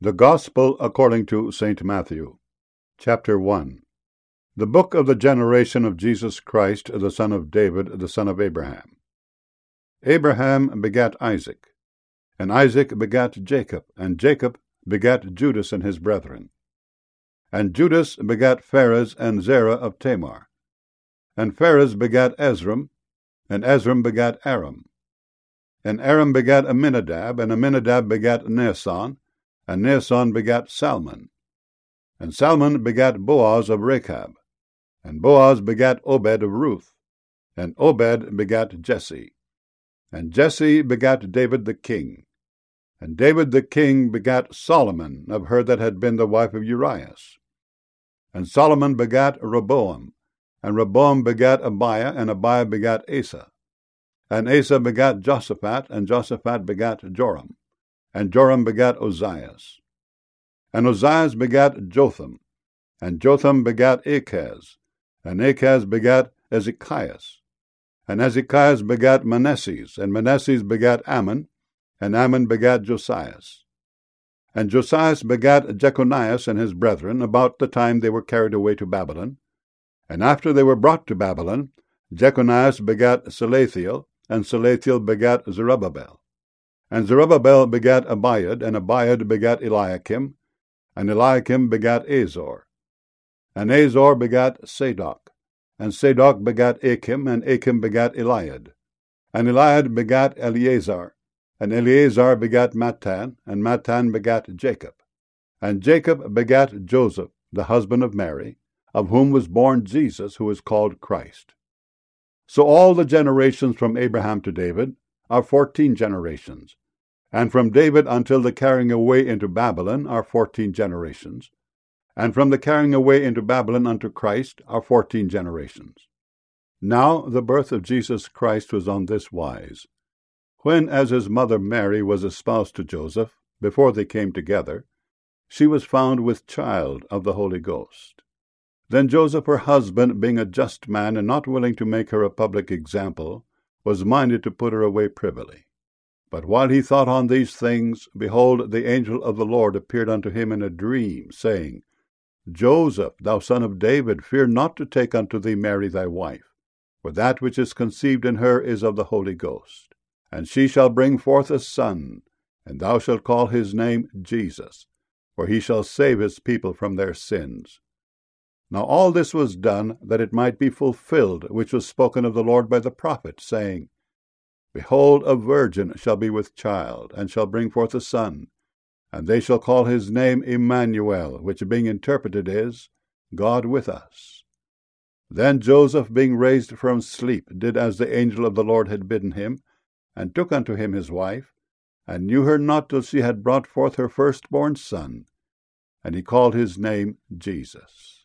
The Gospel according to St. Matthew, Chapter 1. The book of the generation of Jesus Christ, the son of David, the son of Abraham. Abraham begat Isaac, and Isaac begat Jacob, and Jacob begat Judas and his brethren. And Judas begat Phares and Zerah of Tamar. And Phares begat Ezram, and Ezram begat Aram. And Aram begat Amminadab, and Amminadab begat Naasson, and Naasson begat Salmon. And Salmon begat Boaz of Rechab. And Boaz begat Obed of Ruth. And Obed begat Jesse. And Jesse begat David the king. And David the king begat Solomon of her that had been the wife of Urias. And Solomon begat Rehoboam. And Rehoboam begat Abiah, and Abiah begat Asa. And Asa begat Joshaphat, and Joshaphat begat Joram. And Joram begat Ozias. And Ozias begat Jotham. And Jotham begat Achaz. And Achaz begat Ezekias. And Ezekias begat Manasses. And Manasses begat Ammon. And Ammon begat Josias. And Josias begat Jeconias and his brethren about the time they were carried away to Babylon. And after they were brought to Babylon, Jeconias begat Salathiel. And Salathiel begat Zerubbabel. And Zerubbabel begat Abiud, and Abiud begat Eliakim, and Eliakim begat Azor. And Azor begat Sadoc, and Sadoc begat Achim, and Achim begat Eliad. And Eliad begat Eleazar, and Eleazar begat Mattan, and Mattan begat Jacob. And Jacob begat Joseph, the husband of Mary, of whom was born Jesus, who is called Christ. So all the generations from Abraham to David are 14 generations. And from David until the carrying away into Babylon are 14 generations. And from the carrying away into Babylon unto Christ are 14 generations. Now the birth of Jesus Christ was on this wise. When, as his mother Mary was espoused to Joseph, before they came together, she was found with child of the Holy Ghost. Then Joseph her husband, being a just man, and not willing to make her a public example, was minded to put her away privily. But while he thought on these things, behold, the angel of the Lord appeared unto him in a dream, saying, Joseph, thou son of David, fear not to take unto thee Mary thy wife, for that which is conceived in her is of the Holy Ghost. And she shall bring forth a son, and thou shalt call his name Jesus, for he shall save his people from their sins. Now all this was done, that it might be fulfilled, which was spoken of the Lord by the prophet, saying, Behold, a virgin shall be with child, and shall bring forth a son, and they shall call his name Emmanuel, which being interpreted is, God with us. Then Joseph, being raised from sleep, did as the angel of the Lord had bidden him, and took unto him his wife, and knew her not till she had brought forth her firstborn son, and he called his name Jesus.